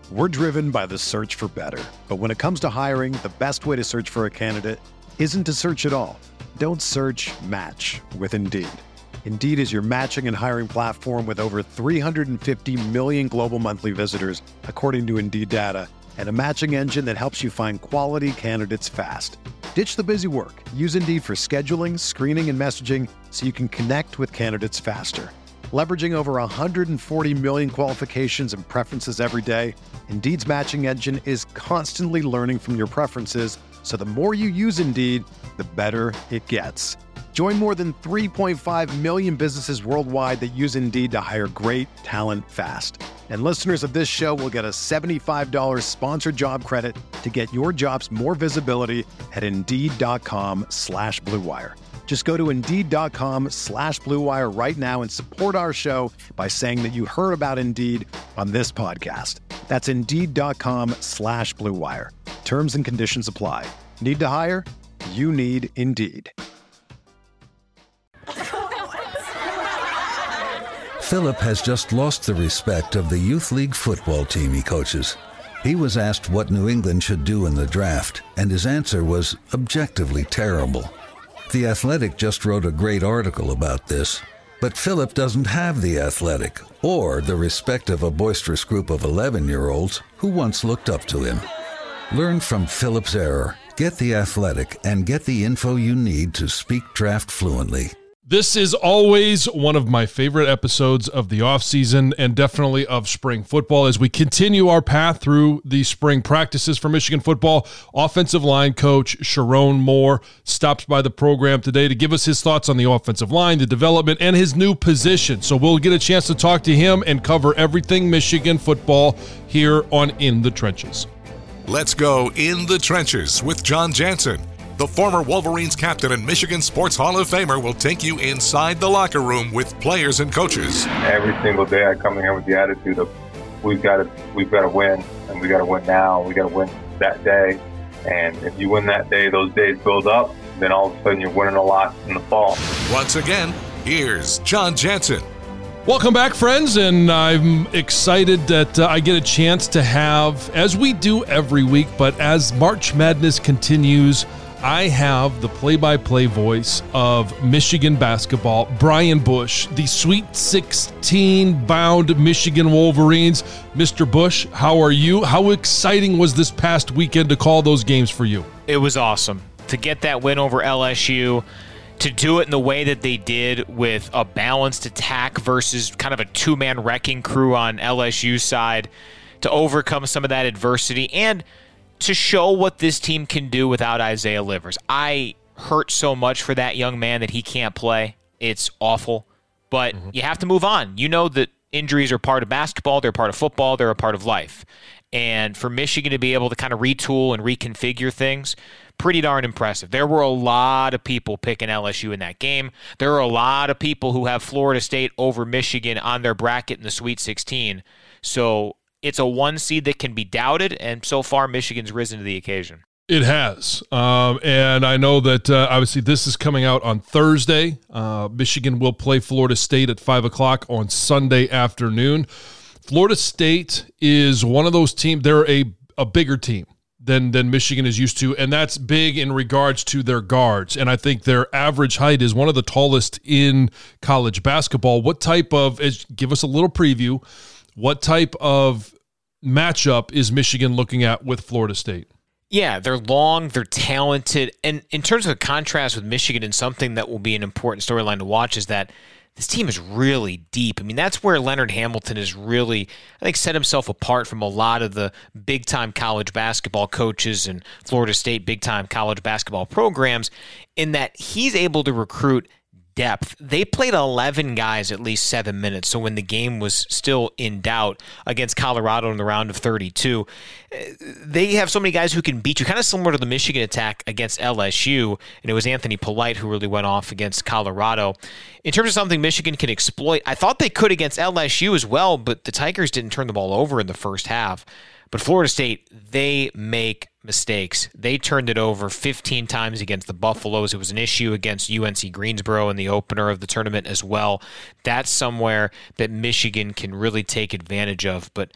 We're driven by the search for better. But when it comes to hiring, the best way to search for a candidate isn't to search at all. Don't search, match with Indeed. Indeed is your matching and hiring platform with over 350 million global monthly visitors, according to Indeed data, and a matching engine that helps you find quality candidates fast. Ditch the busy work. Use Indeed for scheduling, screening, and messaging so you can connect with candidates faster. Leveraging over 140 million qualifications and preferences every day, Indeed's matching engine is constantly learning from your preferences, so the more you use Indeed, the better it gets. Join more than 3.5 million businesses worldwide that use Indeed to hire great talent fast. And listeners of this show will get a $75 sponsored job credit to get your jobs more visibility at Indeed.com/Blue Wire. Just go to Indeed.com/Blue Wire right now and support our show by saying that you heard about Indeed on this podcast. That's Indeed.com/Blue Wire. Terms and conditions apply. Need to hire? You need Indeed. Philip has just lost the respect of the Youth League football team he coaches. He was asked what New England should do in the draft, and his answer was objectively terrible. The Athletic just wrote a great article about this, but Philip doesn't have the Athletic or the respect of a boisterous group of 11-year-olds who once looked up to him. Learn from Philip's error, get the Athletic, and get the info you need to speak draft fluently. This is always one of my favorite episodes of the offseason and definitely of spring football as we continue our path through the spring practices for Michigan football. Offensive line coach Sherrone Moore stops by the program today to give us his thoughts on the offensive line, the development, and his new position. So we'll get a chance to talk to him and cover everything Michigan football here on In the Trenches. Let's go In the Trenches with John Jansen. The former Wolverines captain and Michigan Sports Hall of Famer will take you inside the locker room with players and coaches. Every single day I come in here with the attitude of we've got to win, and we got to win now. We got to win that day. And if you win that day, those days build up, then all of a sudden you're winning a lot in the fall. Once again, here's John Jansen. Welcome back, friends, and I'm excited that I get a chance to have, as we do every week, but as March Madness continues, I have the play-by-play voice of Michigan basketball, Brian Bush, the Sweet 16-bound Michigan Wolverines. Mr. Bush, how are you? How exciting was this past weekend to call those games for you? It was awesome to get that win over LSU, to do it in the way that they did with a balanced attack versus kind of a two-man wrecking crew on LSU's side, to overcome some of that adversity, and to show what this team can do without Isaiah Livers. I hurt so much for that young man that he can't play. It's awful, but you have to move on. You know that injuries are part of basketball, they're part of football, they're a part of life. And for Michigan to be able to kind of retool and reconfigure things, pretty darn impressive. There were a lot of people picking LSU in that game. There are a lot of people who have Florida State over Michigan on their bracket in the Sweet 16. So it's a one seed that can be doubted, and so far Michigan's risen to the occasion. It has, and I know that obviously this is coming out on Thursday. Michigan will play Florida State at 5 o'clock on Sunday afternoon. Florida State is one of those teams, they're a bigger team than Michigan is used to, and that's big in regards to their guards, and I think their average height is one of the tallest in college basketball. What type of, give us a little preview, what type of matchup is Michigan looking at with Florida State? Yeah, they're long, they're talented, and in terms of a contrast with Michigan, and something that will be an important storyline to watch is that this team is really deep. I mean, that's where Leonard Hamilton has really, I think, set himself apart from a lot of the big-time college basketball coaches and Florida State big-time college basketball programs, in that he's able to recruit depth. They played 11 guys at least 7 minutes, so when the game was still in doubt against Colorado in the round of 32, they have so many guys who can beat you, kind of similar to the Michigan attack against LSU, and it was Anthony Polite who really went off against Colorado. In terms of something Michigan can exploit, I thought they could against LSU as well, but the Tigers didn't turn the ball over in the first half. But Florida State, they make mistakes. They turned it over 15 times against the Buffaloes. It was an issue against UNC Greensboro in the opener of the tournament as well. That's somewhere that Michigan can really take advantage of. But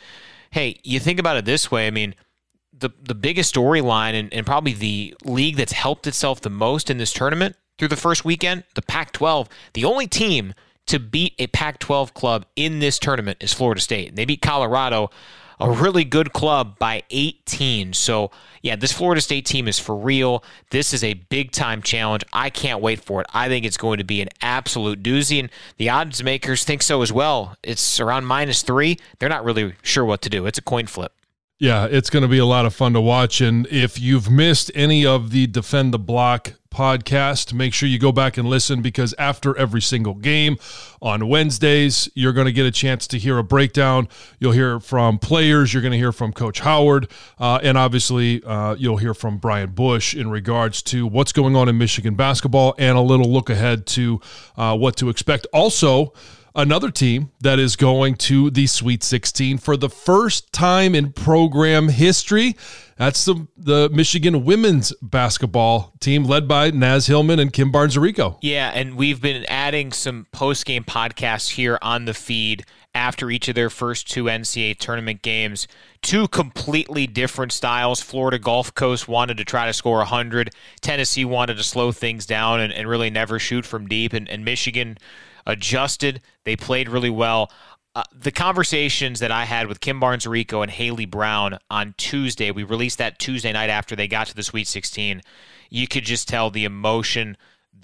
hey, you think about it this way. I mean, the biggest storyline and probably the league that's helped itself the most in this tournament through the first weekend, the Pac-12, the only team to beat a Pac-12 club in this tournament is Florida State. They beat Colorado, a really good club, by 18. So, yeah, this Florida State team is for real. This is a big-time challenge. I can't wait for it. I think it's going to be an absolute doozy, and the odds makers think so as well. It's around -3. They're not really sure what to do. It's a coin flip. Yeah, it's going to be a lot of fun to watch. And if you've missed any of the Defend the Block podcast, make sure you go back and listen, because after every single game on Wednesdays, you're going to get a chance to hear a breakdown. You'll hear from players. You're going to hear from Coach Howard. And obviously, you'll hear from Brian Bush in regards to what's going on in Michigan basketball and a little look ahead to what to expect. Also, another team that is going to the Sweet 16 for the first time in program history. That's the Michigan women's basketball team led by Naz Hillman and Kim Barnes-Arico. Yeah, and we've been adding some post-game podcasts here on the feed after each of their first 2 NCAA tournament games. 2 completely different styles. Florida Gulf Coast wanted to try to score 100. Tennessee wanted to slow things down and really never shoot from deep. And Michigan adjusted. They played really well. The conversations that I had with Kim Barnes-Arico and Haley Brown on Tuesday, we released that Tuesday night after they got to the Sweet 16. You could just tell the emotion,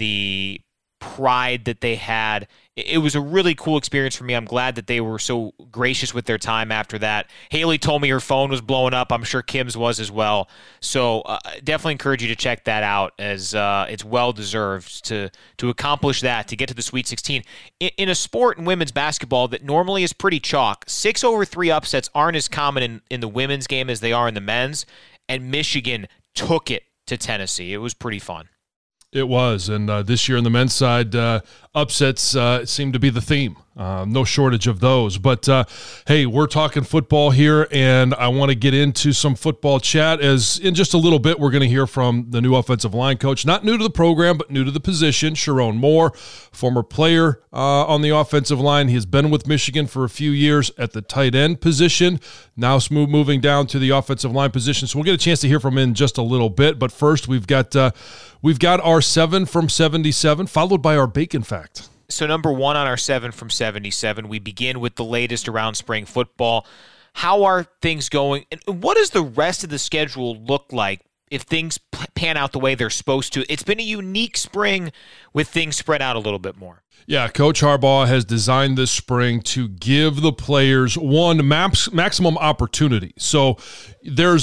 the pride that they had. It was a really cool experience for me. I'm glad that they were so gracious with their time after that. Haley told me her phone was blowing up. I'm sure Kim's was as well. So definitely encourage you to check that out, as it's well-deserved to accomplish that, to get to the Sweet 16. In a sport in women's basketball that normally is pretty chalk, 6-over-3 upsets aren't as common in the women's game as they are in the men's, and Michigan took it to Tennessee. It was pretty fun. It was, and this year on the men's side, upsets seem to be the theme. No shortage of those. But, hey, we're talking football here, and I want to get into some football chat, as in just a little bit we're going to hear from the new offensive line coach. Not new to the program, but new to the position, Sharon Moore, former player on the offensive line. He has been with Michigan for a few years at the tight end position, now moving down to the offensive line position. So we'll get a chance to hear from him in just a little bit. But first, we've got our 7 from 77, followed by our Bacon Fact. So number 1 on our 7 from 77, we begin with the latest around spring football. How are things going? And what does the rest of the schedule look like if things pan out the way they're supposed to? It's been a unique spring with things spread out a little bit more. Yeah, Coach Harbaugh has designed this spring to give the players maximum opportunity. So there's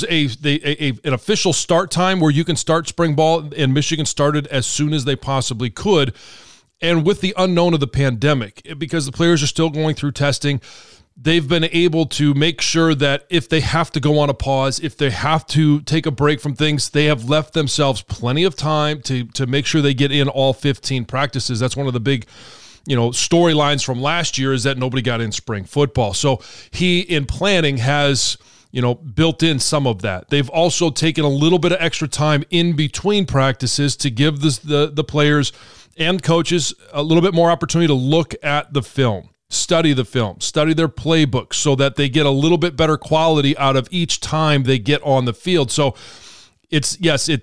an official start time where you can start spring ball, and Michigan started as soon as they possibly could. And with the unknown of the pandemic, because the players are still going through testing, they've been able to make sure that if they have to go on a pause, if they have to take a break from things, they have left themselves plenty of time to make sure they get in all 15 practices. That's one of the big, storylines from last year, is that nobody got in spring football. So he, in planning, has built in some of that. They've also taken a little bit of extra time in between practices to give the players and coaches a little bit more opportunity to look at the film, study the film, study their playbook, so that they get a little bit better quality out of each time they get on the field. So it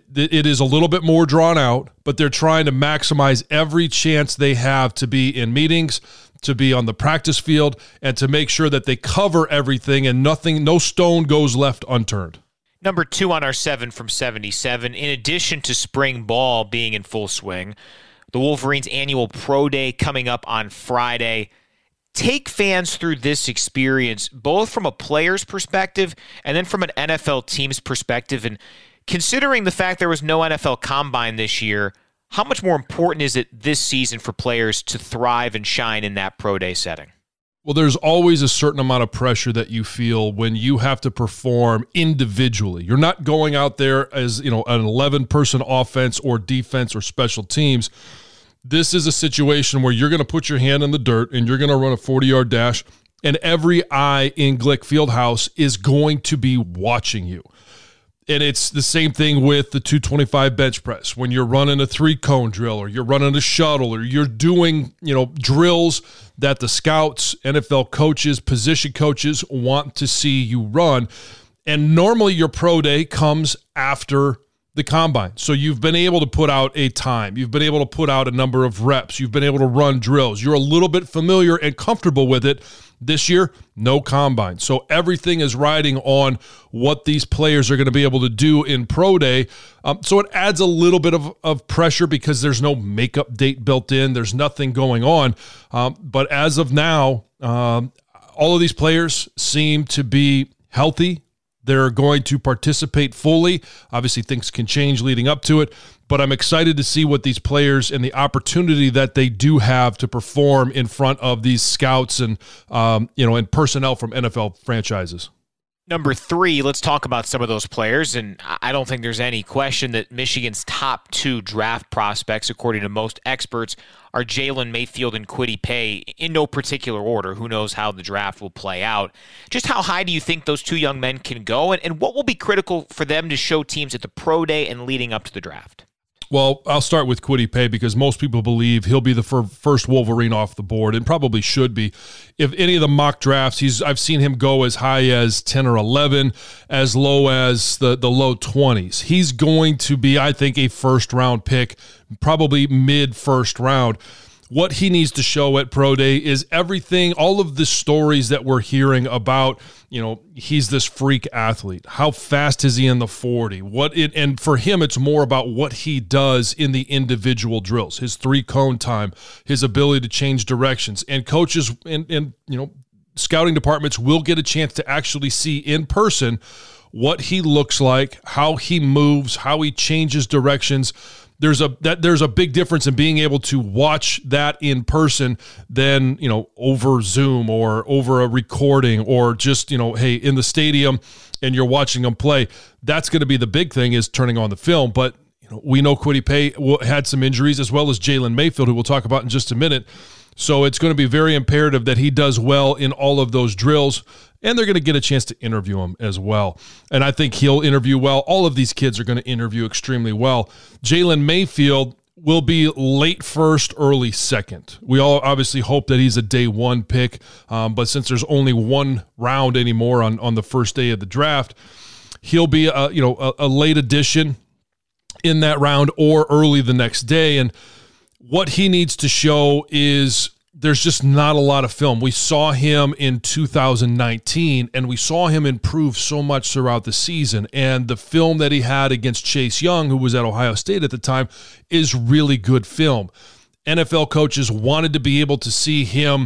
is a little bit more drawn out, but they're trying to maximize every chance they have to be in meetings, to be on the practice field, and to make sure that they cover everything and no stone goes left unturned. Number 2 on our 7 from 77, in addition to spring ball being in full swing, the Wolverines' annual Pro Day coming up on Friday. Take fans through this experience, both from a player's perspective and then from an NFL team's perspective. And considering the fact there was no NFL Combine this year, how much more important is it this season for players to thrive and shine in that Pro Day setting? Well, there's always a certain amount of pressure that you feel when you have to perform individually. You're not going out there as, an 11-person offense or defense or special teams. This is a situation where you're going to put your hand in the dirt and you're going to run a 40-yard dash, and every eye in Glick Fieldhouse is going to be watching you. And it's the same thing with the 225 bench press. When you're running a 3-cone drill, or you're running a shuttle, or you're doing, drills that the scouts, NFL coaches, position coaches want to see you run. And normally your pro day comes after the combine. So you've been able to put out a time. You've been able to put out a number of reps. You've been able to run drills. You're a little bit familiar and comfortable with it. This year, no combine. So everything is riding on what these players are going to be able to do in pro day. So it adds a little bit of pressure because there's no makeup date built in. There's nothing going on. But as of now, all of these players seem to be healthy. They're going to participate fully. Obviously, things can change leading up to it, but I'm excited to see what these players and the opportunity that they do have to perform in front of these scouts and and personnel from NFL franchises. Number 3, let's talk about some of those players, and I don't think there's any question that Michigan's top 2 draft prospects, according to most experts, are Jalen Mayfield and Kwity Paye, in no particular order. Who knows how the draft will play out? Just how high do you think those 2 young men can go, and what will be critical for them to show teams at the pro day and leading up to the draft? Well, I'll start with Kwity Paye because most people believe he'll be the first Wolverine off the board, and probably should be. If any of the mock drafts, I've seen him go as high as 10 or 11, as low as the low 20s. He's going to be, I think, a first-round pick, probably mid-first round. What he needs to show at Pro Day is everything, all of the stories that we're hearing about, he's this freak athlete. How fast is he in the 40? And for him, it's more about what he does in the individual drills, his 3-cone time, his ability to change directions. And coaches and scouting departments will get a chance to actually see in person what he looks like, how he moves, how he changes directions. There's a big difference in being able to watch that in person than, over Zoom or over a recording or just, hey, in the stadium and you're watching them play. That's going to be the big thing, is turning on the film. But we know Kwity Paye had some injuries, as well as Jalen Mayfield, who we'll talk about in just a minute. So it's going to be very imperative that he does well in all of those drills, and they're going to get a chance to interview him as well. And I think he'll interview well. All of these kids are going to interview extremely well. Jalen Mayfield will be late first, early second. We all obviously hope that he's a day 1 pick, but since there's only 1 round anymore on the first day of the draft, he'll be a late addition in that round or early the next day. And what he needs to show is there's just not a lot of film. We saw him in 2019, and we saw him improve so much throughout the season. And the film that he had against Chase Young, who was at Ohio State at the time, is really good film. NFL coaches wanted to be able to see him,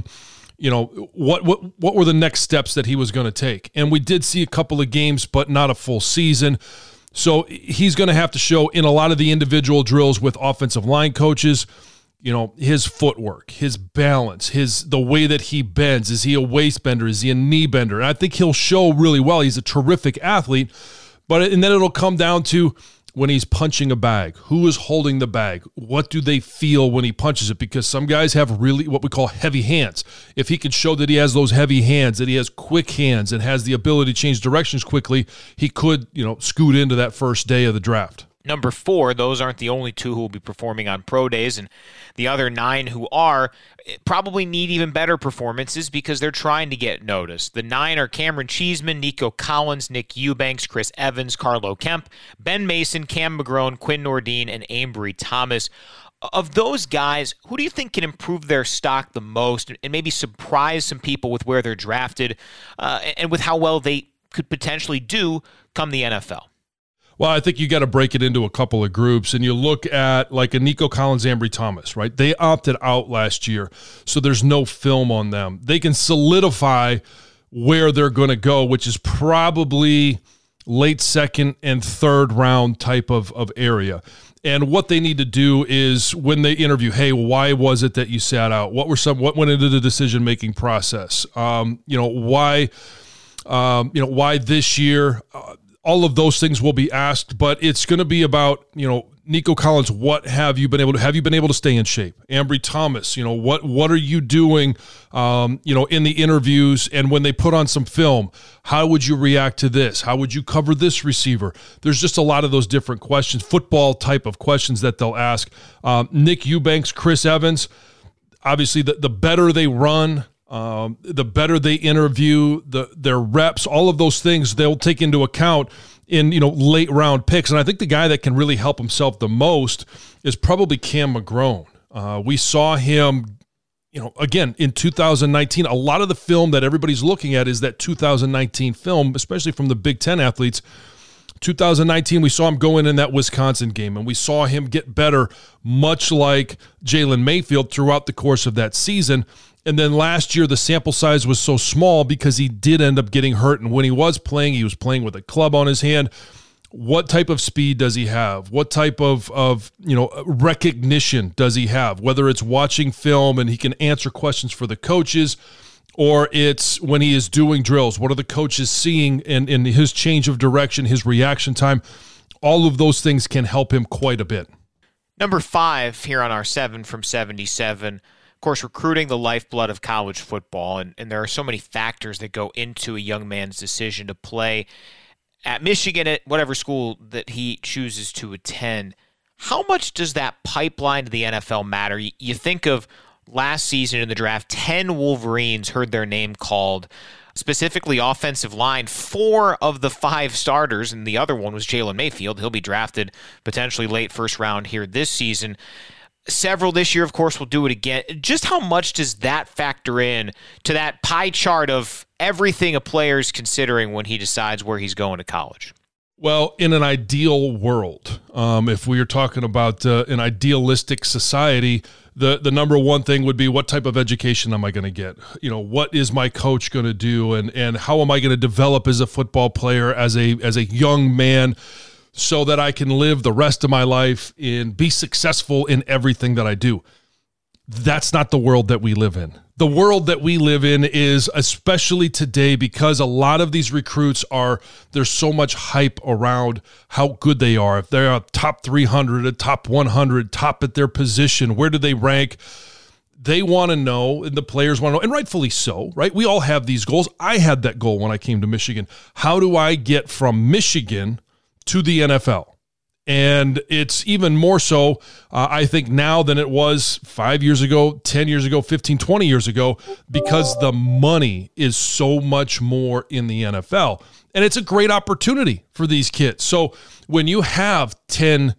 what were the next steps that he was going to take. And we did see a couple of games, but not a full season. So he's going to have to show in a lot of the individual drills with offensive line coaches, his footwork, his balance, the way that he bends. Is he a waist bender? Is he a knee bender? And I think he'll show really well. He's a terrific athlete. And then it'll come down to when he's punching a bag. Who is holding the bag? What do they feel when he punches it? Because some guys have really what we call heavy hands. If he can show that he has those heavy hands, that he has quick hands and has the ability to change directions quickly, he could, scoot into that first day of the draft. Number 4, those aren't the only 2 who will be performing on pro days, and the other 9 who are probably need even better performances because they're trying to get noticed. The 9 are Cameron Cheeseman, Nico Collins, Nick Eubanks, Chris Evans, Carlo Kemp, Ben Mason, Cam McGrone, Quinn Nordine, and Ambry Thomas. Of those guys, who do you think can improve their stock the most and maybe surprise some people with where they're drafted and with how well they could potentially do come the NFL? Well, I think you got to break it into a couple of groups, and you look at like a Nico Collins, Ambry Thomas, right? They opted out last year, so there's no film on them. They can solidify where they're going to go, which is probably late 2nd and 3rd round type of area. And what they need to do is when they interview, hey, why was it that you sat out? What went into the decision-making process? Why this year? all of those things will be asked, but it's going to be about, Nico Collins, what have you been able to stay in shape? Ambry Thomas, what are you doing, in the interviews and when they put on some film? How would you react to this? How would you cover this receiver? There's just a lot of those different questions, football type of questions that they'll ask. Nick Eubanks, Chris Evans, obviously the better they run, the better they interview, their reps, all of those things they'll take into account in late round picks. And I think the guy that can really help himself the most is probably Cam McGrone. We saw him, again, in 2019. A lot of the film that everybody's looking at is that 2019 film, especially from the Big Ten athletes. 2019, we saw him go in that Wisconsin game, and we saw him get better, much like Jalen Mayfield throughout the course of that season. And then last year, the sample size was so small because he did end up getting hurt. And when he was playing with a club on his hand. What type of speed does he have? What type of recognition does he have? Whether it's watching film and he can answer questions for the coaches, or it's when he is doing drills. What are the coaches seeing in his change of direction, his reaction time? All of those things can help him quite a bit. Number 5 here on our 7 from 77. Of course, recruiting, the lifeblood of college football, and there are so many factors that go into a young man's decision to play at Michigan, at whatever school that he chooses to attend. How much does that pipeline to the NFL matter? You think of last season in the draft, 10 Wolverines heard their name called, specifically offensive line. 4 of the 5 starters, and the other one was Jalen Mayfield. He'll be drafted potentially late first round here this season. Several this year, of course, will do it again. Just how much does that factor in to that pie chart of everything a player's considering when he decides where he's going to college? Well, in an ideal world, if we are talking about an idealistic society, the number one thing would be, what type of education am I going to get? What is my coach going to do, and how am I going to develop as a football player, as a young man, so that I can live the rest of my life and be successful in everything that I do. That's not the world that we live in. The world that we live in is, especially today, because a lot of these recruits there's so much hype around how good they are. If they're a top 300, a top 100, top at their position, where do they rank? They want to know, and the players want to know, and rightfully so, right? We all have these goals. I had that goal when I came to Michigan. How do I get from Michigan to the NFL? And it's even more so, I think, now than it was 5 years ago, 10 years ago, 15, 20 years ago, because the money is so much more in the NFL. And it's a great opportunity for these kids. So when you have 10,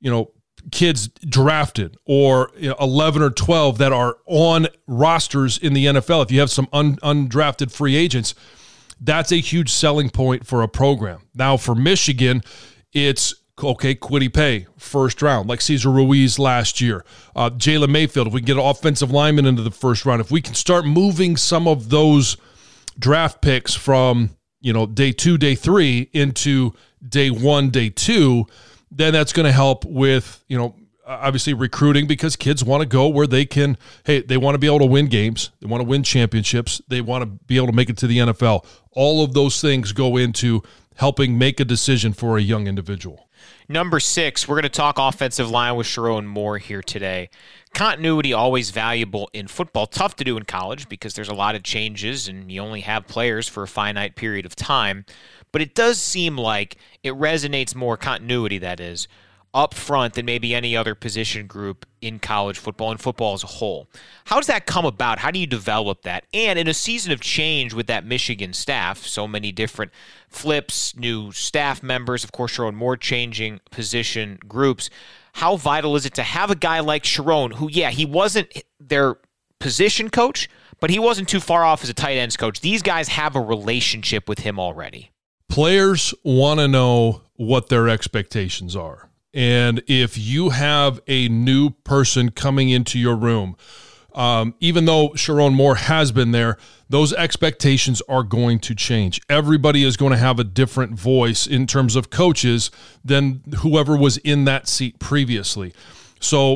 kids drafted, or 11 or 12 that are on rosters in the NFL, if you have some undrafted free agents, that's a huge selling point for a program. Now for Michigan, it's okay, Kwity Paye, first round, like Cesar Ruiz last year. Jalen Mayfield, if we can get an offensive lineman into the first round, if we can start moving some of those draft picks from, day 2, day 3 into day 1, day 2, then that's going to help with, obviously recruiting, because kids want to go where they can, they want to be able to win games. They want to win championships. They want to be able to make it to the NFL. All of those things go into helping make a decision for a young individual. Number 6, we're going to talk offensive line with Sherrone Moore here today. Continuity, always valuable in football. Tough to do in college because there's a lot of changes and you only have players for a finite period of time. But it does seem like it resonates more, continuity that is, up front than maybe any other position group in college football and football as a whole. How does that come about? How do you develop that? And in a season of change with that Michigan staff, so many different flips, new staff members, of course, Sherrone Moore changing position groups, how vital is it to have a guy like Sherrone who, he wasn't their position coach, but he wasn't too far off as a tight ends coach. These guys have a relationship with him already. Players want to know what their expectations are. And if you have a new person coming into your room, even though Sherrone Moore has been there, those expectations are going to change. Everybody is going to have a different voice in terms of coaches than whoever was in that seat previously. So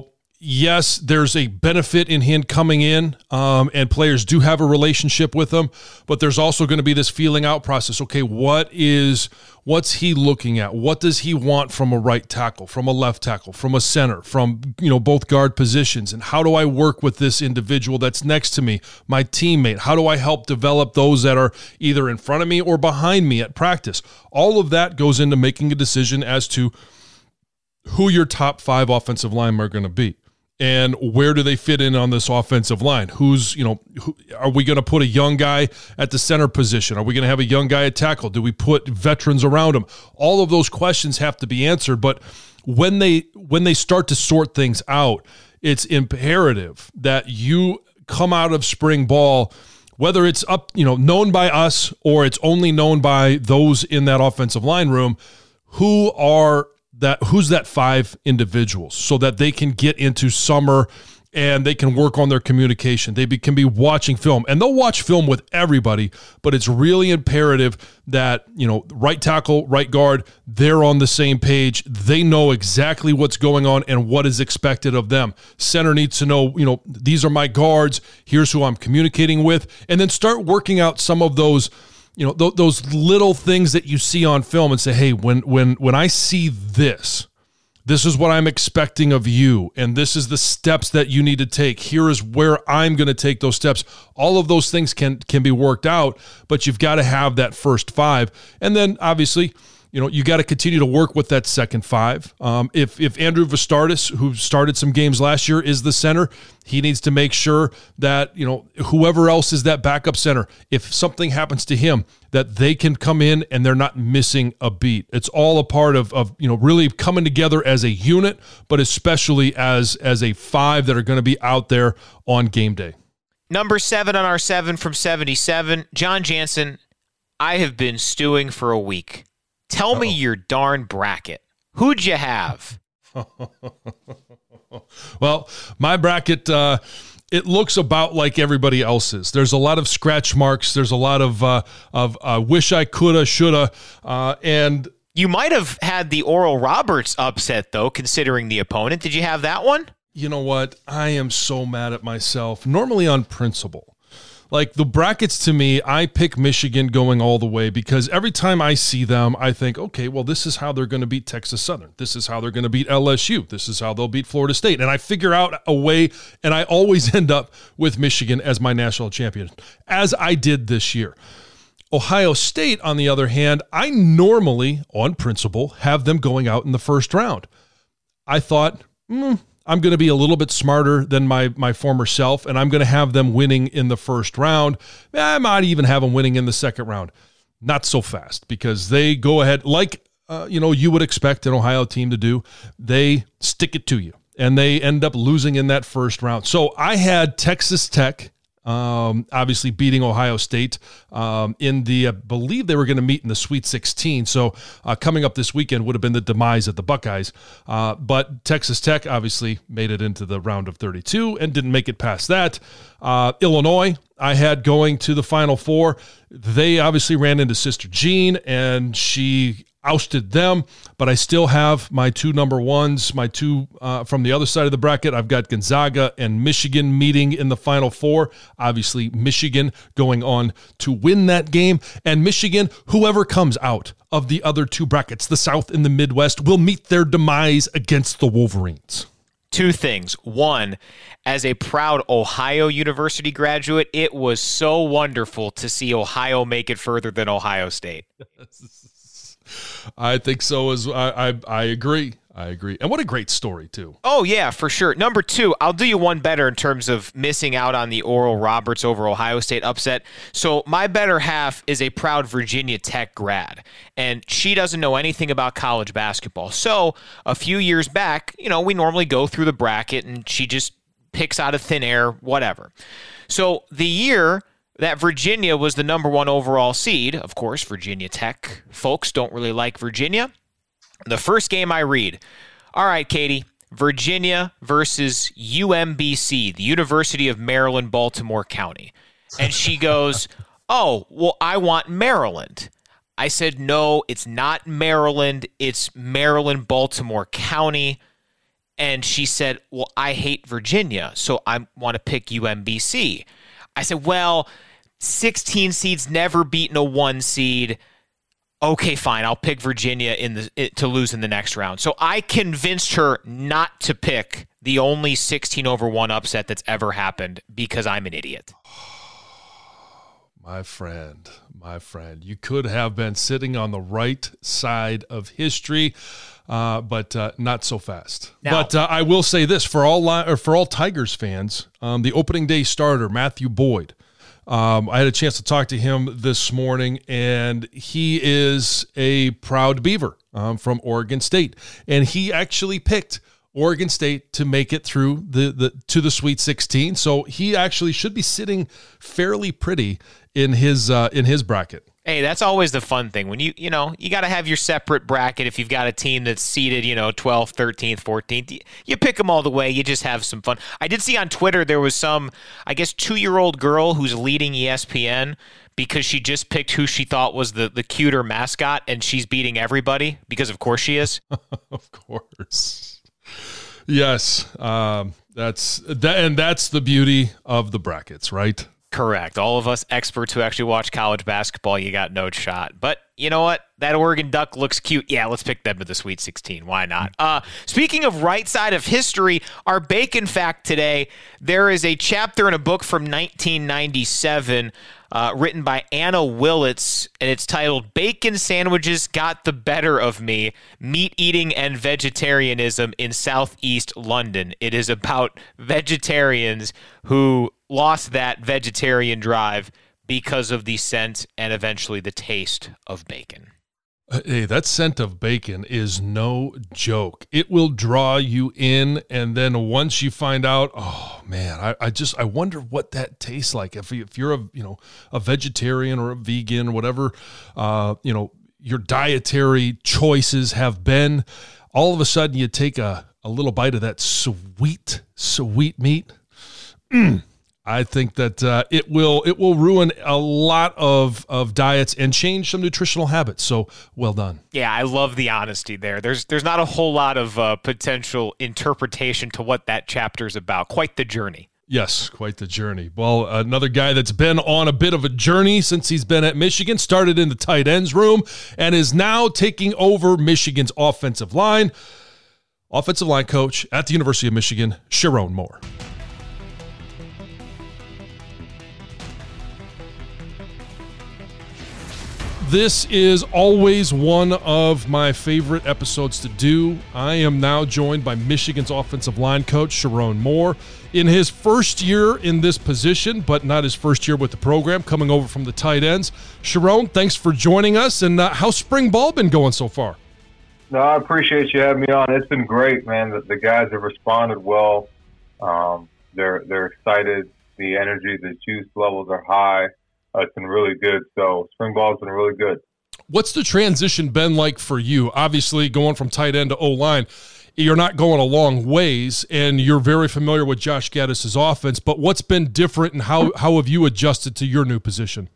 yes, there's a benefit in him coming in, and players do have a relationship with him, but there's also going to be this feeling out process. Okay, what's he looking at? What does he want from a right tackle, from a left tackle, from a center, from both guard positions? And how do I work with this individual that's next to me, my teammate? How do I help develop those that are either in front of me or behind me at practice? All of that goes into making a decision as to who your top 5 offensive linemen are going to be. And where do they fit in on this offensive line? Are we going to put a young guy at the center position? Are we going to have a young guy at tackle? Do we put veterans around him? All of those questions have to be answered. But when they start to sort things out, it's imperative that you come out of spring ball, whether it's known by us or it's only known by those in that offensive line room, who's that 5 individuals, so that they can get into summer and they can work on their communication. They can be watching film, and they'll watch film with everybody, but it's really imperative that, right tackle, right guard, they're on the same page. They know exactly what's going on and what is expected of them. Center needs to know, these are my guards, here's who I'm communicating with, and then start working out some of those those little things that you see on film and say, hey, when I see this is what I'm expecting of you, and this is the steps that you need to take. Here is where I'm going to take those steps. All of those things can be worked out, but you've got to have that first 5. And then obviously, you got to continue to work with that second 5. If Andrew Vastardis, who started some games last year, is the center, he needs to make sure that, whoever else is that backup center, if something happens to him, that they can come in and they're not missing a beat. It's all a part of really coming together as a unit, but especially as a 5 that are going to be out there on game day. Number 7 on our 7 from 77, John Jansen. I have been stewing for a week. Tell me your darn bracket. Who'd you have? Well, my bracket, it looks about like everybody else's. There's a lot of scratch marks. There's a lot of wish I coulda, shoulda, and you might have had the Oral Roberts upset, though, considering the opponent. Did you have that one? You know what? I am so mad at myself, normally on principle. Like the brackets, to me, I pick Michigan going all the way because every time I see them, I think, okay, well, this is how they're going to beat Texas Southern. This is how they're going to beat LSU. This is how they'll beat Florida State. And I figure out a way, and I always end up with Michigan as my national champion, as I did this year. Ohio State, on the other hand, I normally, on principle, have them going out in the first round. I thought, I'm going to be a little bit smarter than my former self, and I'm going to have them winning in the first round. I might even have them winning in the second round. Not so fast, because they go ahead, like you would expect an Ohio team to do. They stick it to you, and they end up losing in that first round. So I had Texas Tech, obviously beating Ohio State in the, I believe they were going to meet in the Sweet 16. So coming up this weekend would have been the demise of the Buckeyes. But Texas Tech obviously made it into the round of 32 and didn't make it past that. Illinois, I had going to the Final Four. They obviously ran into Sister Jean, and she ousted them, but I still have my 2 number ones, my 2 from the other side of the bracket. I've got Gonzaga and Michigan meeting in the Final Four. Obviously, Michigan going on to win that game, and Michigan, whoever comes out of the other 2 brackets, the South and the Midwest, will meet their demise against the Wolverines. 2 things. One, as a proud Ohio University graduate, it was so wonderful to see Ohio make it further than Ohio State. I think so as I agree. I agree. And what a great story, too. Oh, yeah, for sure. Number 2, I'll do you one better in terms of missing out on the Oral Roberts over Ohio State upset. So my better half is a proud Virginia Tech grad, and she doesn't know anything about college basketball. So a few years back, we normally go through the bracket, and she just picks out of thin air, whatever. So the year that Virginia was the number 1 overall seed, of course, Virginia Tech folks don't really like Virginia. The first game I read, all right, Katie, Virginia versus UMBC, the University of Maryland, Baltimore County. And she goes, oh, well, I want Maryland. I said, no, it's not Maryland. It's Maryland, Baltimore County. And she said, well, I hate Virginia, so I want to pick UMBC. I said, well, 16 seeds never beaten a 1 seed. Okay, fine. I'll pick Virginia to lose in the next round. So I convinced her not to pick the only 16-1 upset that's ever happened because I'm an idiot. My friend, you could have been sitting on the right side of history, but not so fast. Now, but I will say this for all Tigers fans, the opening day starter Matthew Boyd. I had a chance to talk to him this morning, and he is a proud Beaver from Oregon State, and he actually picked Oregon State to make it through to the Sweet 16. So he actually should be sitting fairly pretty in his bracket. Hey, that's always the fun thing. When you got to have your separate bracket. If you've got a team that's seeded, 12th, 13th, 14th, you pick them all the way. You just have some fun. I did see on Twitter there was some, I guess, 2-year-old girl who's leading ESPN because she just picked who she thought was the cuter mascot, and she's beating everybody because, of course, she is. Of course. Yes, that's the beauty of the brackets, right? Correct. All of us experts who actually watch college basketball, you got no shot. But you know what? That Oregon Duck looks cute. Yeah, let's pick them to the Sweet 16. Why not? Speaking of right side of history, our bacon fact today, there is a chapter in a book from 1997 written by Anna Willits, and it's titled Bacon Sandwiches Got the Better of Me, Meat Eating and Vegetarianism in Southeast London. It is about vegetarians who lost that vegetarian drive because of the scent and eventually the taste of bacon. Hey, that scent of bacon is no joke. It will draw you in, and then once you find out, oh man, I wonder what that tastes like. If you're a vegetarian or a vegan or whatever, your dietary choices have been, all of a sudden you take a little bite of that sweet meat. I think that it will ruin a lot of diets and change some nutritional habits. So well done. Yeah, I love the honesty there. There's not a whole lot of potential interpretation to what that chapter is about. Quite the journey. Yes, quite the journey. Well, another guy that's been on a bit of a journey since he's been at Michigan, started in the tight ends room and is now taking over Michigan's offensive line coach at the University of Michigan, Sherrone Moore. This is always one of my favorite episodes to do. I am now joined by Michigan's offensive line coach, Sherrone Moore, in his first year in this position, but not his first year with the program, coming over from the tight ends. Sherrone, thanks for joining us, and how's spring ball been going so far? No, I appreciate you having me on. It's been great, man. The guys have responded well. They're excited. The energy, the juice levels are high. It's been really good. So spring ball's been really good. What's the transition been like for you? Obviously, going from tight end to O-line, you're not going a long ways, and you're very familiar with Josh Gaddis' offense. But what's been different, and how have you adjusted to your new position?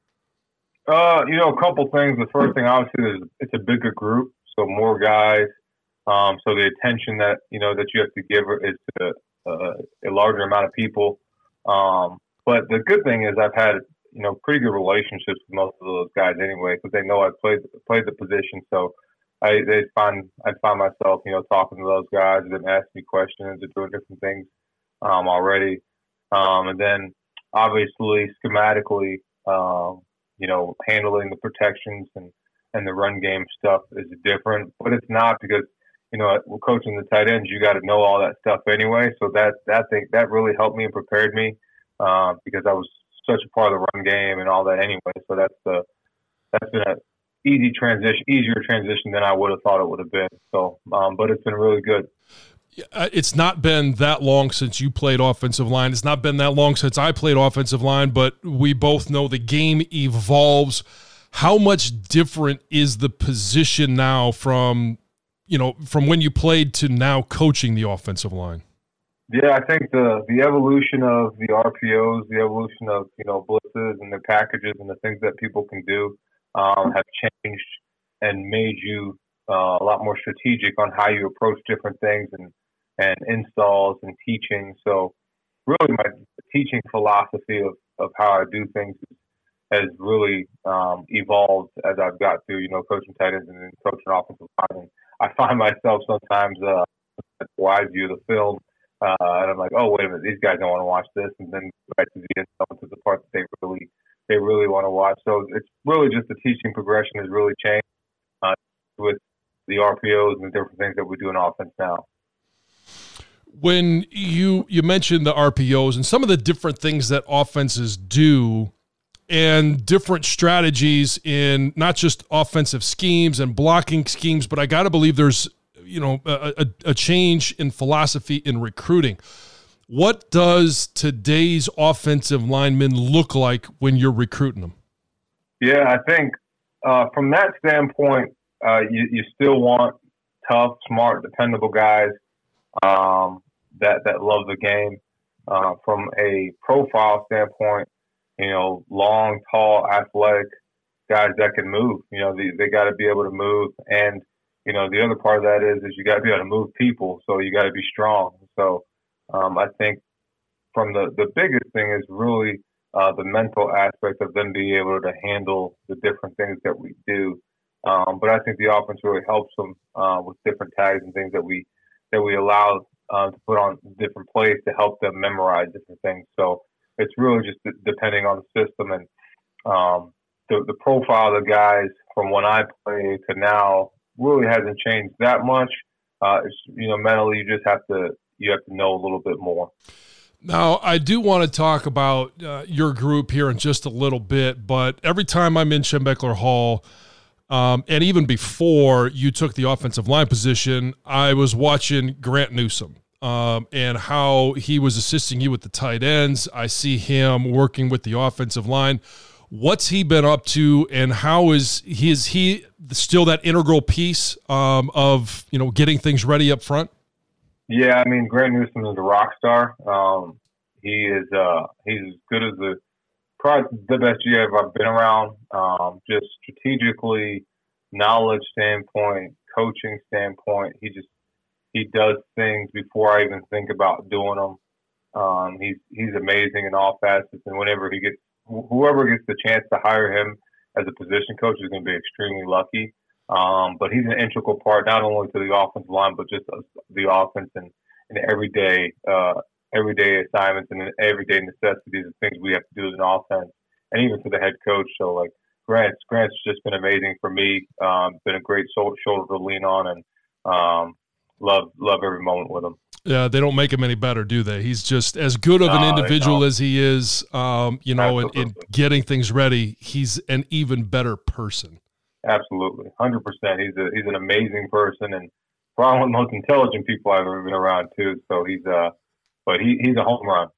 A couple things. The first thing, obviously, it's a bigger group, so more guys. So the attention that you have to give is to a larger amount of people. But the good thing is I've had pretty good relationships with most of those guys anyway, because they know I played the position. So I find myself, talking to those guys and then asking me questions and doing different things already. And then obviously schematically, handling the protections and the run game stuff is different, but it's not because, we're coaching the tight ends, you got to know all that stuff anyway. So that really helped me and prepared me because I was such a part of the run game and all that anyway. So that's been an easier transition than I would have thought it would have been. So, but it's been really good. It's not been that long since you played offensive line. It's not been that long since I played offensive line, but we both know the game evolves. How much different is the position now from when you played to now coaching the offensive line? Yeah, I think the evolution of the RPOs, the evolution of, blitzes and the packages and the things that people can do have changed and made you a lot more strategic on how you approach different things. And and installs and teaching. So really my teaching philosophy of how I do things has really evolved as I've got through, coaching tight ends and then coaching offensive line. And I find myself sometimes I view the film and I'm like, oh, wait a minute, these guys don't want to watch this. And then right to the end, to the part that they really want to watch. So it's really just the teaching progression has really changed with the RPOs and the different things that we do in offense now. When you mentioned the RPOs and some of the different things that offenses do and different strategies in not just offensive schemes and blocking schemes, but I got to believe there's a change in philosophy in recruiting. What does today's offensive linemen look like when you're recruiting them? Yeah, I think from that standpoint, you still want tough, smart, dependable guys that love the game. From a profile standpoint, long, tall, athletic guys that can move. They got to be able to move, and the other part of that is you got to be able to move people. So you got to be strong. So I think from the biggest thing is really the mental aspect of them being able to handle the different things that we do. But I think the offense really helps them with different tags and things that we allow to put on different plays to help them memorize different things. So it's really just depending on the system and the profile of the guys from when I played to now really hasn't changed that much. Mentally you just have to know a little bit more. Now, I do want to talk about your group here in just a little bit, but every time I'm in Schembechler Hall, and even before you took the offensive line position, I was watching Grant Newsome and how he was assisting you with the tight ends. I see him working with the offensive line. What's he been up to, and how is he still that integral piece of getting things ready up front? Yeah, I mean, Grant Newsome is a rock star. He's as good as probably the best GA I've been around. Just strategically, knowledge standpoint, coaching standpoint, he does things before I even think about doing them. He's amazing in all facets, and whoever gets the chance to hire him as a position coach is going to be extremely lucky. But he's an integral part not only to the offensive line, but just the offense and everyday assignments and everyday necessities and things we have to do as an offense, and even for the head coach. So like Grant's just been amazing for me. Been a great shoulder to lean on, and love every moment with him. Yeah, they don't make him any better, do they? He's just as good of an individual as he is, in getting things ready. He's an even better person. Absolutely, 100%. He's an amazing person, and probably one of the most intelligent people I've ever been around too. So he's a home run.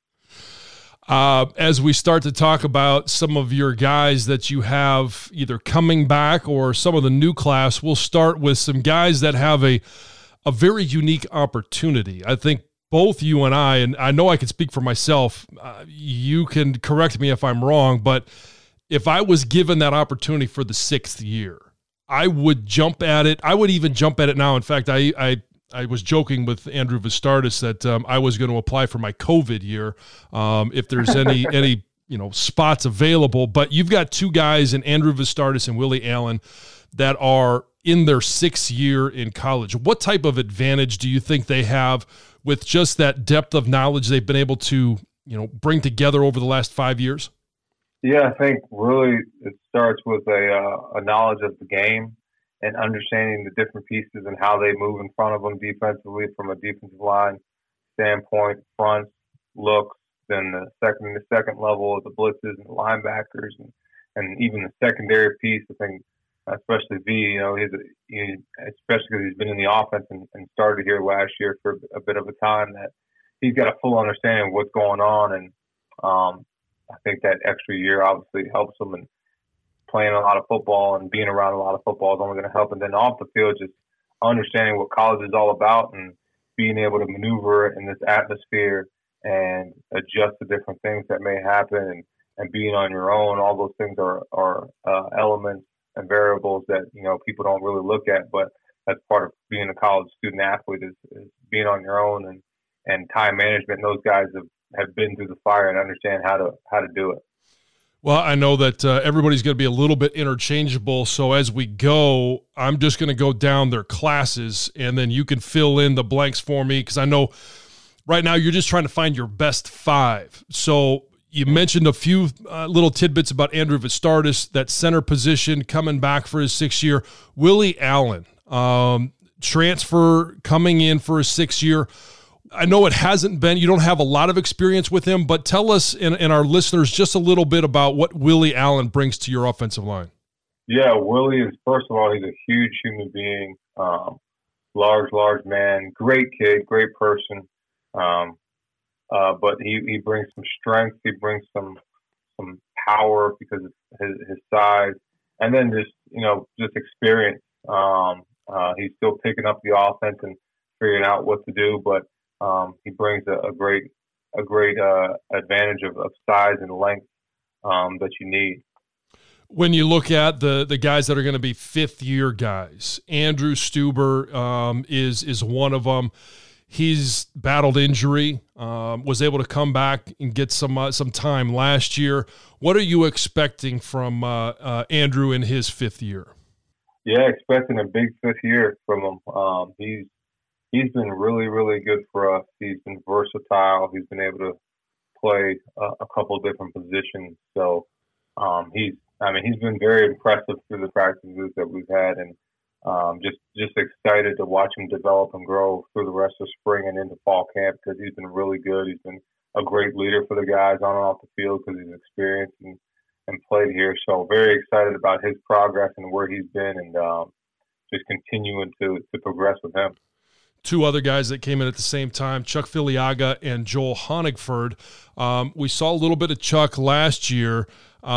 As we start to talk about some of your guys that you have either coming back or some of the new class, we'll start with some guys that have a very unique opportunity. I think both you and I know I can speak for myself, you can correct me if I'm wrong, but if I was given that opportunity for the 6th year, I would jump at it. I would even jump at it now. In fact, I was joking with Andrew Vistardis that I was going to apply for my COVID year if there's any spots available. But you've got two guys in Andrew Vistardis and Willie Allen that are in their 6th year in college. What type of advantage do you think they have with just that depth of knowledge they've been able to bring together over the last 5 years? Yeah, I think really it starts with a knowledge of the game and understanding the different pieces and how they move in front of them defensively from a defensive line standpoint, fronts, looks, then the second level of the blitzes and the linebackers and even the secondary piece. I think especially V, especially because he's been in the offense and started here last year for a bit of a time, that he's got a full understanding of what's going on. And I think that extra year obviously helps him, and playing a lot of football and being around a lot of football is only going to help. And then off the field, just understanding what college is all about and being able to maneuver in this atmosphere and adjust to different things that may happen and being on your own. All those things are elements and variables that, people don't really look at. But that's part of being a college student athlete is being on your own and time management. And those guys have been through the fire and understand how to do it. Well, I know that everybody's going to be a little bit interchangeable, so as we go, I'm just going to go down their classes, and then you can fill in the blanks for me, because I know right now you're just trying to find your best five. So you mentioned a few little tidbits about Andrew Vistardis, that center position coming back for his 6th year. Willie Allen, transfer coming in for his 6th year. I know it hasn't been, you don't have a lot of experience with him, but tell us and our listeners just a little bit about what Willie Allen brings to your offensive line. Yeah, Willie is, first of all, he's a huge human being, large man, great kid, great person. But he brings some strength. He brings some power because of his size, and then just experience. He's still picking up the offense and figuring out what to do, but he brings a great advantage of size and length that you need. When you look at the guys that are going to be 5th-year guys, Andrew Stueber is one of them. He's battled injury, was able to come back and get some time last year. What are you expecting from Andrew in his 5th year? Yeah, expecting a big 5th year from him. He's been really, really good for us. He's been versatile. He's been able to play a couple different positions. So he's been very impressive through the practices that we've had, and just excited to watch him develop and grow through the rest of spring and into fall camp, because he's been really good. He's been a great leader for the guys on and off the field because he's experienced and played here. So very excited about his progress and where he's been, and just continuing to progress with him. 2 other guys that came in at the same time, Chuck Filiaga and Joel Honigford. We saw a little bit of Chuck last year.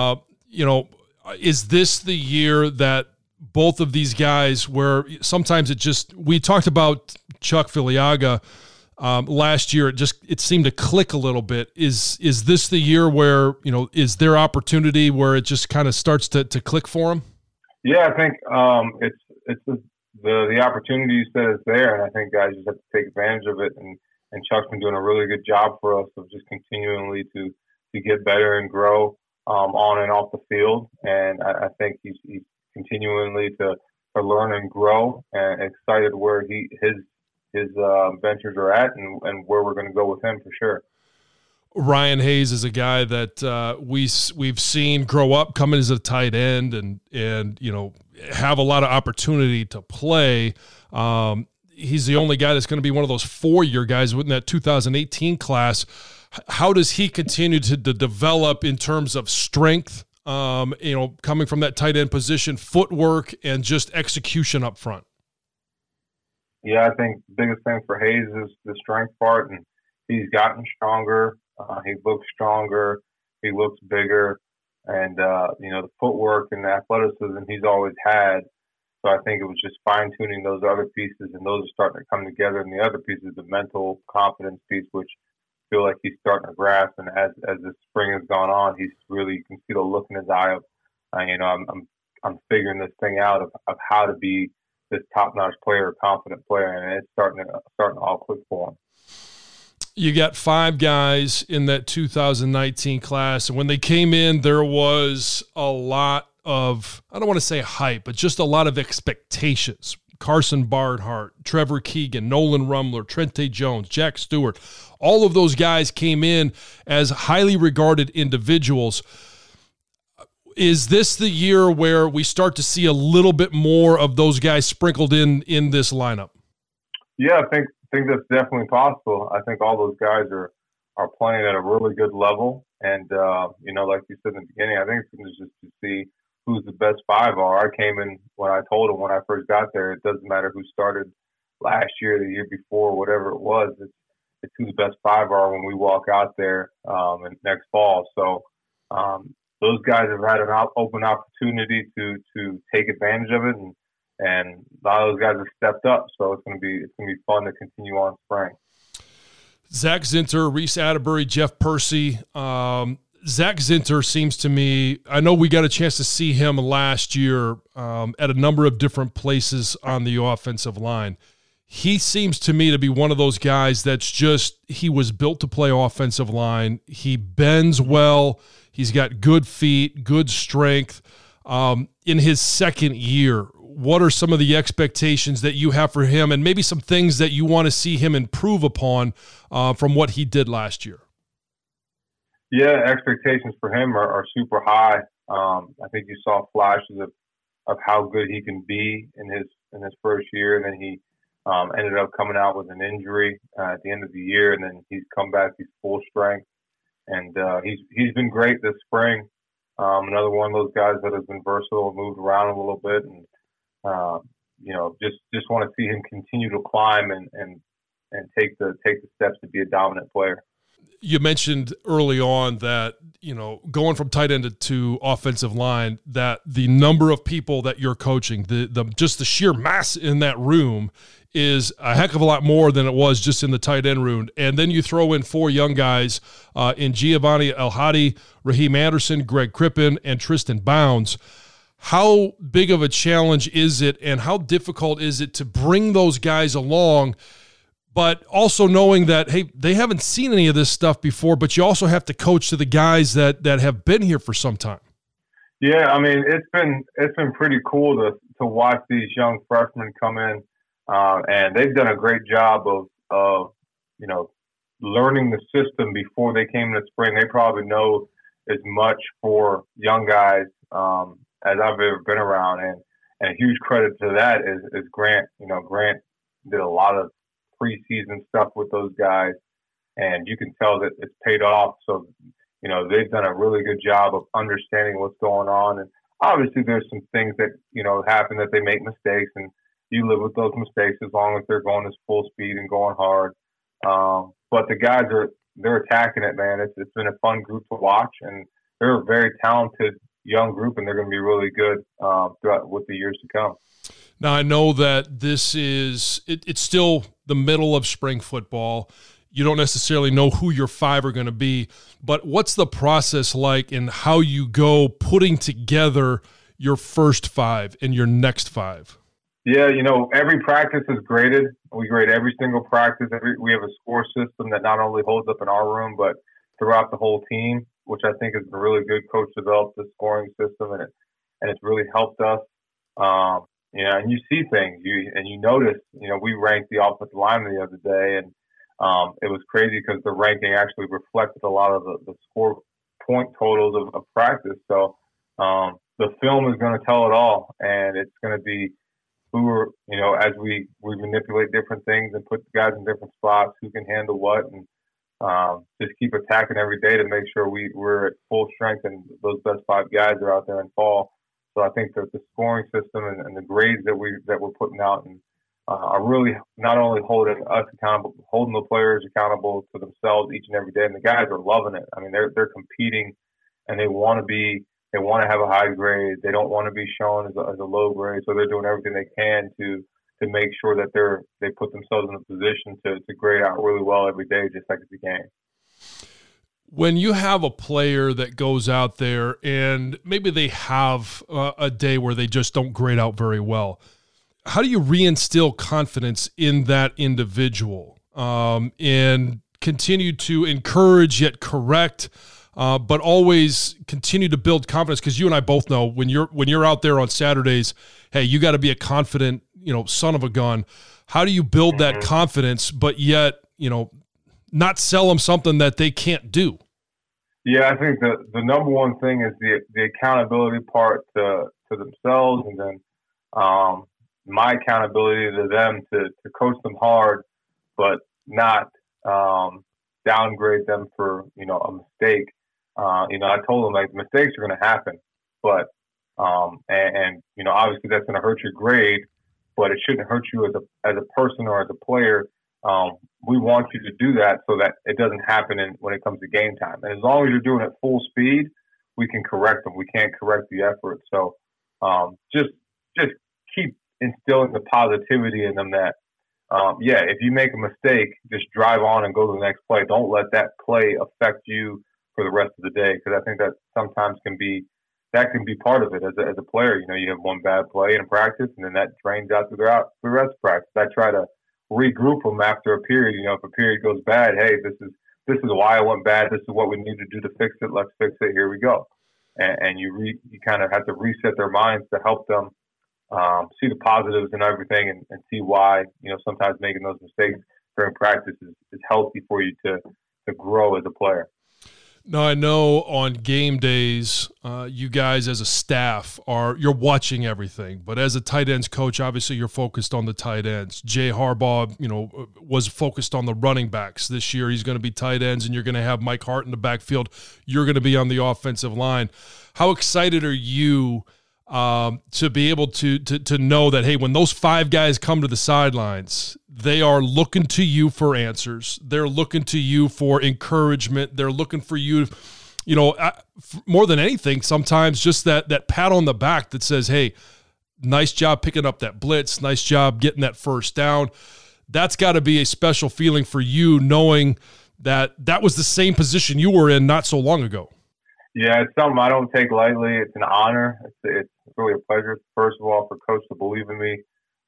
Is this the year that both of these guys, where sometimes we talked about Chuck Filiaga last year, it seemed to click a little bit. Is this the year where, is there opportunity where it just kind of starts to click for him? Yeah, I think it's the opportunity you said is there, and I think guys just have to take advantage of it. And Chuck's been doing a really good job for us of just continually to get better and grow on and off the field. And I think he's continually to learn and grow, and excited where his ventures are at and where we're going to go with him for sure. Ryan Hayes is a guy that we've seen grow up, come in as a tight end, and have a lot of opportunity to play. He's the only guy that's going to be one of those 4-year guys within that 2018 class. How does he continue to develop in terms of strength, coming from that tight end position, footwork, and just execution up front? Yeah, I think the biggest thing for Hayes is the strength part, and he's gotten stronger. He looks stronger. He looks bigger. And, the footwork and the athleticism he's always had. So I think it was just fine-tuning those other pieces, and those are starting to come together. And the other piece is the mental confidence piece, which I feel like he's starting to grasp. And as the spring has gone on, he's really, you can see the look in his eye of, I'm figuring this thing out of how to be this top-notch player, confident player, and it's starting to all click for him. You got 5 guys in that 2019 class, and when they came in, there was a lot of, I don't want to say hype, but just a lot of expectations. Carson Barnhart, Trevor Keegan, Nolan Rumler, Trente Jones, Jack Stewart, all of those guys came in as highly regarded individuals. Is this the year where we start to see a little bit more of those guys sprinkled in this lineup? Yeah, I think that's definitely possible. I think all those guys are playing at a really good level. And, like you said in the beginning, I think it's just to see who's the best 5 are. I came in when I told them when I first got there, it doesn't matter who started last year, the year before, whatever it was. It's who the best 5 are when we walk out there next fall. So those guys have had an open opportunity to take advantage of it, and a lot of those guys have stepped up. So it's gonna be fun to continue on spring. Zach Zinter, Reese Atterbury, Jeff Percy. Zach Zinter seems to me, I know we got a chance to see him last year at a number of different places on the offensive line. He seems to me to be one of those guys that's just, he was built to play offensive line. He bends well. He's got good feet, good strength. In his second year, what are some of the expectations that you have for him and maybe some things that you want to see him improve upon from what he did last year? Yeah, expectations for him are super high. I think you saw flashes of how good he can be in his first year, and then he ended up coming out with an injury at the end of the year, and then he's come back. He's full strength, and he's been great this spring. Another one of those guys that has been versatile and moved around a little bit, and just want to see him continue to climb and take the steps to be a dominant player. You mentioned early on that, going from tight end to offensive line, that the number of people that you're coaching, just the sheer mass in that room is a heck of a lot more than it was just in the tight end room. And then you throw in 4 young guys in Giovanni El-Hadi, Raheem Anderson, Greg Crippen, and Tristan Bounds. How big of a challenge is it, and how difficult is it to bring those guys along, but also knowing that, hey, they haven't seen any of this stuff before, but you also have to coach to the guys that have been here for some time? Yeah, I mean, it's been pretty cool to watch these young freshmen come in, and they've done a great job of learning the system before they came in the spring. They probably know as much for young guys as I've ever been around, and a huge credit to that is Grant. Grant did a lot of preseason stuff with those guys, and you can tell that it's paid off. So, they've done a really good job of understanding what's going on. And obviously there's some things that, happen, that they make mistakes, and you live with those mistakes as long as they're going as full speed and going hard. But the guys they're attacking it, man. It's been a fun group to watch, and they're a very talented young group, and they're going to be really good throughout with the years to come. Now, I know that this is it's still the middle of spring football. You don't necessarily know who your 5 are going to be, but what's the process like in how you go putting together your first 5 and your next 5? Yeah, every practice is graded. We grade every single practice. We have a score system that not only holds up in our room, but throughout the whole team, which I think has been really good. Coach developed the scoring system, and it's really helped us. And you see things, you notice, we ranked the offensive lineman the other day, and it was crazy because the ranking actually reflected a lot of the score point totals of practice. So the film is going to tell it all, and it's going to be who are, as we manipulate different things and put the guys in different spots, who can handle what, and just keep attacking every day to make sure we're at full strength and those best 5 guys are out there in fall. So I think that the scoring system and the grades that we're putting out and are really not only holding us accountable, holding the players accountable to themselves each and every day. And the guys are loving it. I mean, they're competing, and they want to have a high grade. They don't want to be shown as a low grade. So they're doing everything they can to make sure that they put themselves in a position to grade out really well every day, just like it's a game. When you have a player that goes out there and maybe they have a day where they just don't grade out very well, how do you reinstill confidence in that individual and continue to encourage yet correct, but always continue to build confidence? Because you and I both know when you're out there on Saturdays, hey, you got to be a confident, son of a gun. How do you build that confidence, but yet, not sell them something that they can't do? Yeah, I think the number one thing is the accountability part to themselves, and then my accountability to them to coach them hard, but not downgrade them for a mistake. I told them, like, mistakes are going to happen, but and obviously that's going to hurt your grade, but it shouldn't hurt you as a person or as a player. We want you to do that so that it doesn't happen when it comes to game time. And as long as you're doing it full speed, we can correct them. We can't correct the effort. So just keep instilling the positivity in them that, if you make a mistake, just drive on and go to the next play. Don't let that play affect you for the rest of the day, because I think that sometimes can be part of it as a player. You have one bad play in practice, and then that drains out throughout the rest of practice. I try to regroup them after a period. If a period goes bad, hey, this is why it went bad. This is what we need to do to fix it. Let's fix it. Here we go. And you kind of have to reset their minds to help them see the positives and everything, and see why sometimes making those mistakes during practice is healthy for you to grow as a player. Now, I know on game days, you guys as a staff you're watching everything, but as a tight ends coach, obviously you're focused on the tight ends. Jay Harbaugh, was focused on the running backs. This year he's going to be tight ends, and you're going to have Mike Hart in the backfield. You're going to be on the offensive line. How excited are you to be able to know that, hey, when those five guys come to the sidelines, they are looking to you for answers. They're looking to you for encouragement. They're looking for you, more than anything, sometimes just that pat on the back that says, hey, nice job picking up that blitz. Nice job getting that first down. That's got to be a special feeling for you, knowing that was the same position you were in not so long ago. Yeah, it's something I don't take lightly. It's an honor. It's really a pleasure, first of all, for Coach to believe in me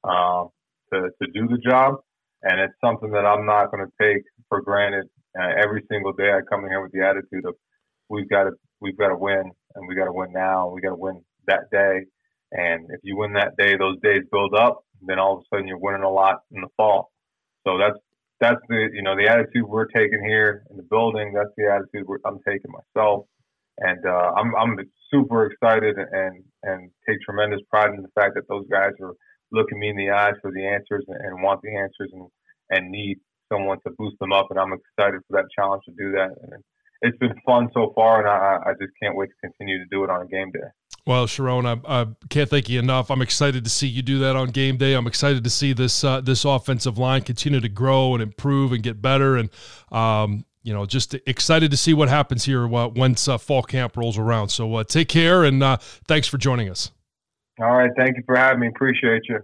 to do the job. And it's something that I'm not going to take for granted. Every single day I come in here with the attitude of we've got to win, and we got to win now, and we got to win that day. And if you win that day, those days build up, and then all of a sudden you're winning a lot in the fall. So that's the attitude we're taking here in the building. That's the attitude I'm taking myself. And I'm super excited and take tremendous pride in the fact that those guys are looking me in the eyes for the answers and want the answers and need someone to boost them up. And I'm excited for that challenge to do that. And it's been fun so far, and I just can't wait to continue to do it on a game day. Well, Sherrone, I can't thank you enough. I'm excited to see you do that on game day. I'm excited to see this offensive line continue to grow and improve and get better. And, just excited to see what happens here once fall camp rolls around. So take care, and thanks for joining us. All right. Thank you for having me. Appreciate you.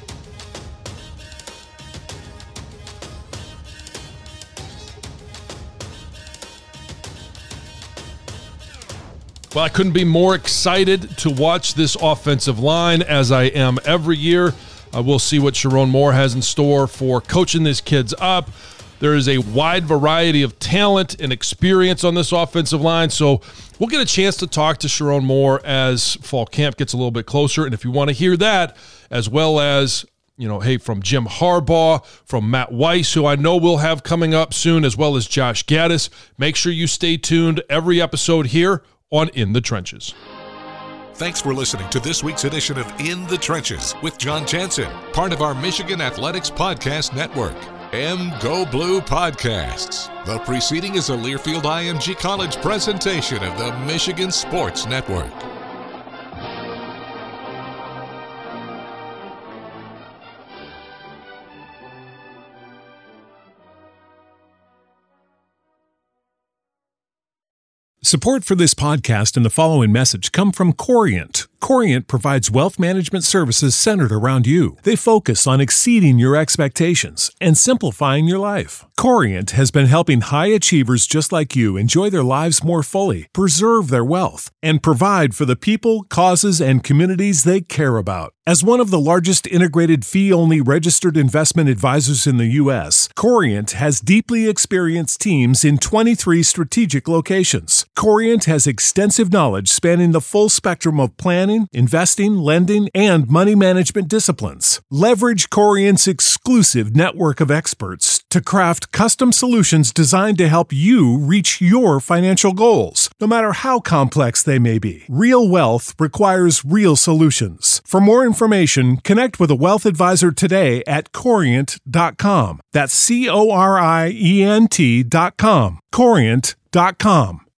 Well, I couldn't be more excited to watch this offensive line, as I am every year. We'll see what Sherrone Moore has in store for coaching these kids up. There is a wide variety of talent and experience on this offensive line, so we'll get a chance to talk to Sherrone Moore as fall camp gets a little bit closer. And if you want to hear that, as well as, from Jim Harbaugh, from Matt Weiss, who I know we'll have coming up soon, as well as Josh Gaddis, make sure you stay tuned every episode here on In the Trenches. Thanks for listening to this week's edition of In the Trenches with John Jansen, part of our Michigan Athletics Podcast Network. Go Blue Podcasts. The preceding is a Learfield IMG College presentation of the Michigan Sports Network. Support for this podcast and the following message come from Corient. Corient provides wealth management services centered around you. They focus on exceeding your expectations and simplifying your life. Corient has been helping high achievers just like you enjoy their lives more fully, preserve their wealth, and provide for the people, causes, and communities they care about. As one of the largest integrated fee-only registered investment advisors in the U.S., Corient has deeply experienced teams in 23 strategic locations. Corient has extensive knowledge spanning the full spectrum of planning, investing, lending, and money management disciplines. Leverage Corient's exclusive network of experts to craft custom solutions designed to help you reach your financial goals, no matter how complex they may be. Real wealth requires real solutions. For more information, connect with a wealth advisor today at Corient.com. That's Corient.com. Corient.com.